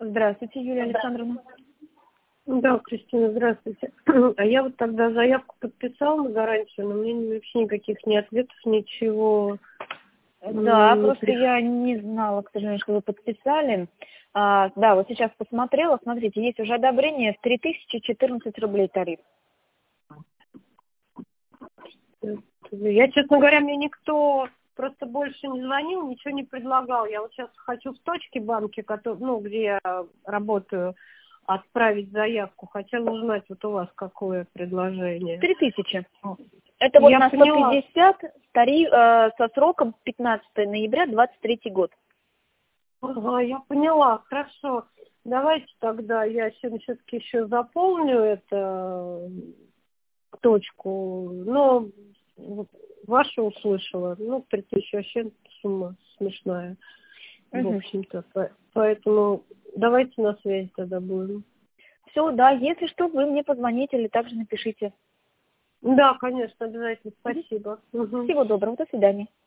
Здравствуйте, Юлия Александровна. Да, Кристина, здравствуйте. А я вот тогда заявку подписала на гарантию, но мне вообще никаких ни ответов, ничего. Да, просто я не знала, к сожалению, что вы подписали. Да, вот сейчас посмотрела, смотрите, есть уже одобрение 3014 рублей тариф. Я, честно говоря, мне никто просто больше не звонил, ничего не предлагал. Я вот сейчас хочу в точке банке, где я работаю, отправить заявку. Хотела узнать, вот у вас какое предложение. 3000. Это вот Я на поняла. 150 тариф со сроком 15 ноября 23 год. Ага, я поняла, хорошо. Давайте тогда я все-таки еще заполню эту точку. Но вашу услышала. 3000 вообще сумма смешная. В общем-то. Поэтому давайте на связи тогда будем. Все, да, если что, вы мне позвоните или также напишите. Да, конечно, обязательно. Спасибо. Всего доброго, до свидания.